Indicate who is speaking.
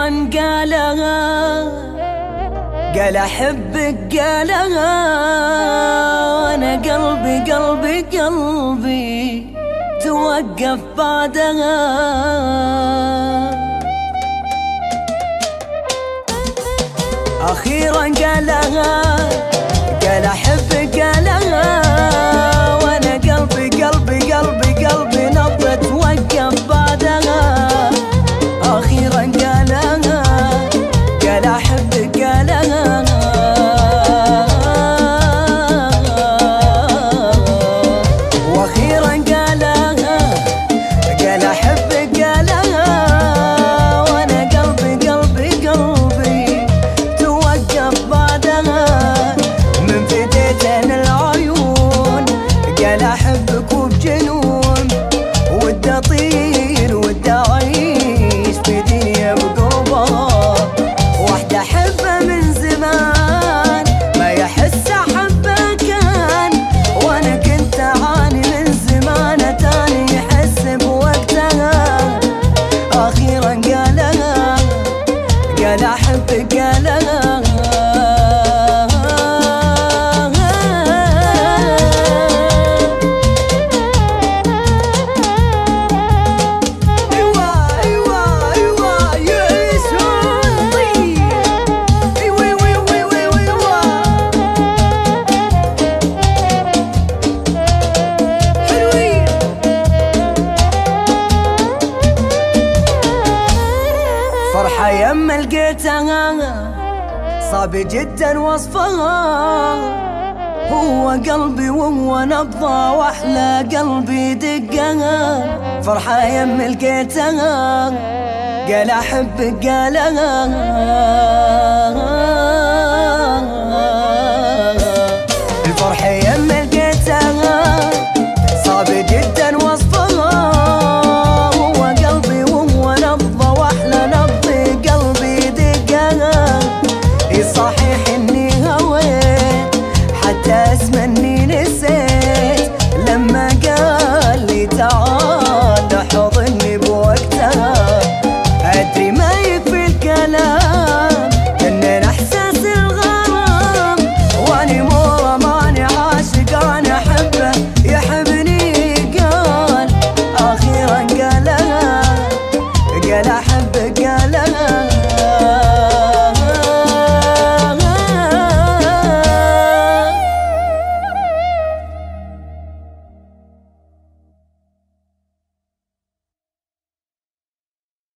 Speaker 1: قال احبك قالها، وانا قلبي قلبي قلبي توقف بعدها. اخيرا قالها، قال احبك قالها، وانا قلبي قلبي قلبي قلبي نبض توقف بعدها. اخيرا قالها، قال احبك قالها، واخيرا قالها، قال احبك قالها، وانا قلبي قلبي قلبي توقف بعدها. من بديتين العيون قال احبك وبجنون، ودي اطير ودي اعيش في دنيا بقربها. واحدة احبها من زمان ما يحس احبها كان، وانا كنت اعاني من زمان تاني يحس بوقتها. اخيرا قالها، قال احبك قالها، فرحة يما لقيتها صعب جدا وصفها. هو قلبي وهو نبضه واحلى قلبي دقها. فرحة يما لقيتها قال احبك قالها، الفرحة يما لقيتها صعب جدا وصفها. هو قلبي وهو نبضه واحلى نبض قلبي دقها. صحيح